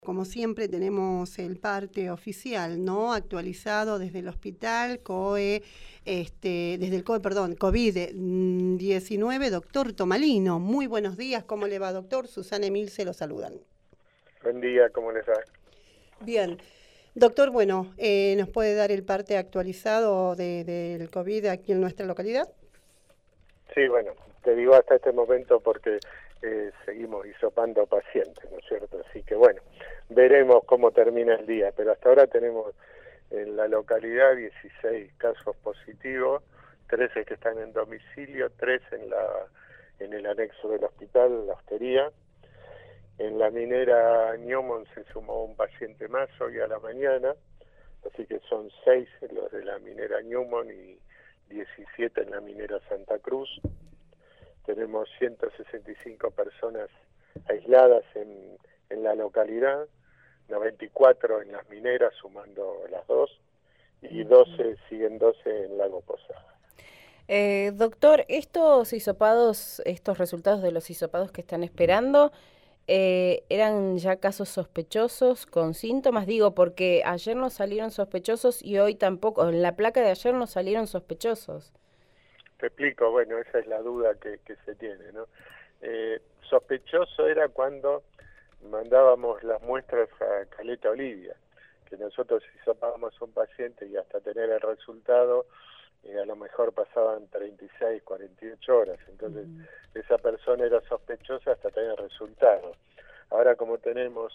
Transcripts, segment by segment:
Como siempre tenemos el parte oficial, ¿no? Actualizado desde el hospital, desde el COVID-19, doctor Tomalino. Muy buenos días, ¿cómo le va, doctor? Susana Emil se lo saludan. Buen día, ¿cómo les va? Bien. Doctor, bueno, ¿nos puede dar el parte actualizado del COVID aquí en nuestra localidad? Sí, bueno, te digo hasta este momento porque seguimos hisopando pacientes, ¿no es cierto? Así que bueno, veremos cómo termina el día, pero hasta ahora tenemos en la localidad 16 casos positivos, 13 que están en domicilio, 3 en el anexo del hospital, la hostería. En la minera Newman se sumó un paciente más hoy a la mañana, así que son 6 los de la minera Newman y 17 en la minera Santa Cruz. Tenemos 165 personas aisladas en la localidad, 94 en las mineras, sumando las dos, y 12 siguen 12 en Lago Posada. Doctor, estos resultados de los hisopados que están esperando, ¿eran ya casos sospechosos con síntomas? Digo, porque ayer no salieron sospechosos y hoy tampoco, en la placa de ayer no salieron sospechosos. Te explico, bueno, esa es la duda que se tiene, ¿no? Sospechoso era cuando mandábamos las muestras a Caleta Olivia, que nosotros hisopábamos a un paciente y hasta tener el resultado, a lo mejor pasaban 36, 48 horas, entonces esa persona era sospechosa hasta tener el resultado. Ahora como tenemos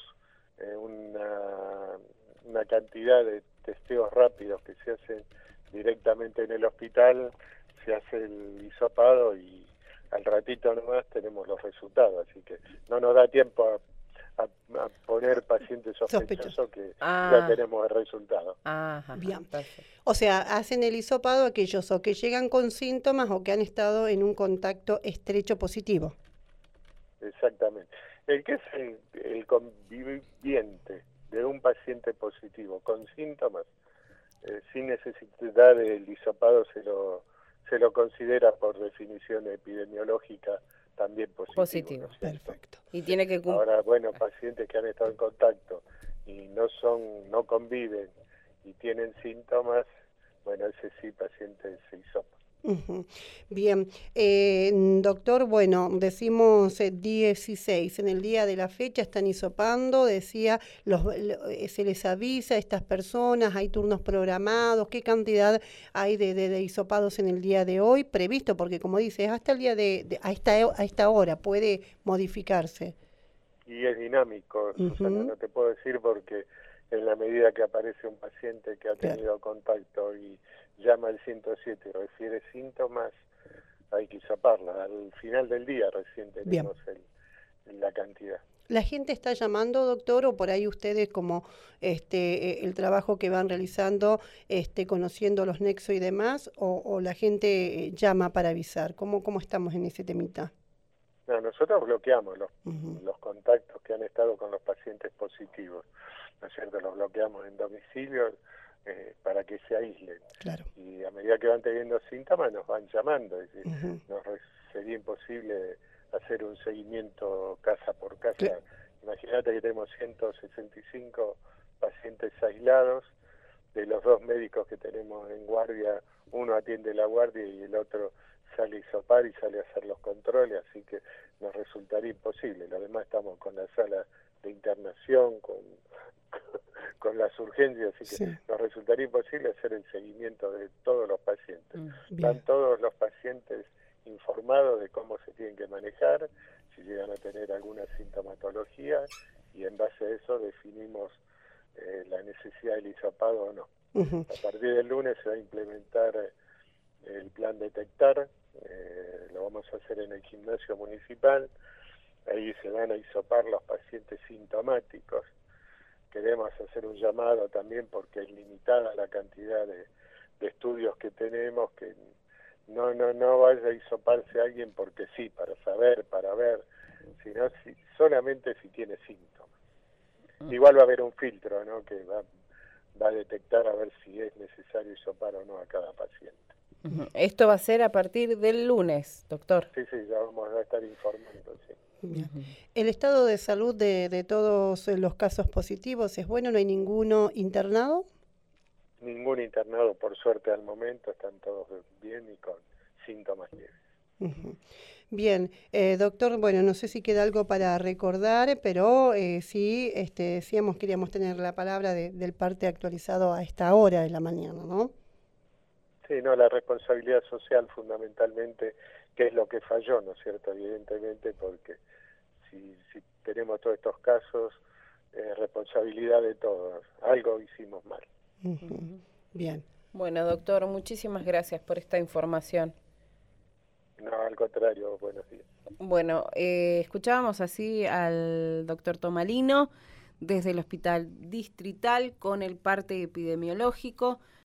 una cantidad de testeos rápidos que se hacen directamente en el hospital, se hace el hisopado y al ratito nomás tenemos los resultados, así que no nos da tiempo a poner pacientes sospechosos que ya tenemos el resultado. Bien. O sea, hacen el hisopado aquellos o que llegan con síntomas o que han estado en un contacto estrecho positivo. Exactamente. El que es el conviviente de un paciente positivo con síntomas, sin necesidad del hisopado se lo considera por definición epidemiológica también positivo. ¿No? Perfecto. Y tiene que Ahora, bueno, pacientes que han estado en contacto y no conviven y tienen síntomas, bueno, ese sí, paciente se hisopa. Bien, doctor, bueno, decimos 16, en el día de la fecha están hisopando, decía, se les avisa a estas personas, hay turnos programados, ¿qué cantidad hay de hisopados en el día de hoy previsto? Porque como dices, hasta el día a esta hora puede modificarse. Y es dinámico, Susana, no te puedo decir porque en la medida que aparece un paciente que ha tenido contacto y llama al 107 y refiere síntomas, hay que hisoparla. Al final del día recién tenemos la cantidad. ¿La gente está llamando, doctor, o por ahí ustedes como el trabajo que van realizando, conociendo los nexos y demás, o la gente llama para avisar? ¿Cómo estamos en ese temita? No, nosotros bloqueamos los contactos que han estado con los pacientes positivos, ¿no es cierto? Los bloqueamos en domicilio para que se aíslen. Claro. Y a medida que van teniendo síntomas nos van llamando, es decir, sería imposible hacer un seguimiento casa por casa. Imagínate que tenemos 165 pacientes aislados, de los 2 médicos que tenemos en guardia, uno atiende la guardia y el otro sale a hisopar y sale a hacer los controles, así que nos resultaría imposible. Lo demás estamos con la sala de internación, con las urgencias, así que nos resultaría imposible hacer el seguimiento de todos los pacientes. Están todos los pacientes informados de cómo se tienen que manejar, si llegan a tener alguna sintomatología, y en base a eso definimos la necesidad del hisopado o no. A partir del lunes se va a implementar el plan detectar, lo vamos a hacer en el gimnasio municipal, ahí se van a hisopar los pacientes sintomáticos. Queremos hacer un llamado también porque es limitada la cantidad de estudios que tenemos, que no vaya a hisoparse alguien porque sí, para saber, para ver, sino solamente si tiene síntomas. Igual va a haber un filtro, ¿no?, que va a detectar a ver si es necesario hisopar o no a cada paciente. Esto va a ser a partir del lunes, doctor. Sí, ya vamos a estar informando, sí. Bien. ¿El estado de salud de todos los casos positivos es bueno? ¿No hay ninguno internado? Ningún internado, por suerte, al momento. Están todos bien y con síntomas leves. Bien, doctor, bueno, no sé si queda algo para recordar, pero sí, decíamos, queríamos tener la palabra del parte actualizado a esta hora de la mañana, ¿no? Sí, no, la responsabilidad social fundamentalmente, que es lo que falló, ¿no es cierto? Evidentemente, porque si tenemos todos estos casos, responsabilidad de todos, algo hicimos mal. Bien. Bueno, doctor, muchísimas gracias por esta información. No, al contrario, buenos días. Bueno, escuchábamos así al doctor Tomalino desde el Hospital Distrital con el parte epidemiológico.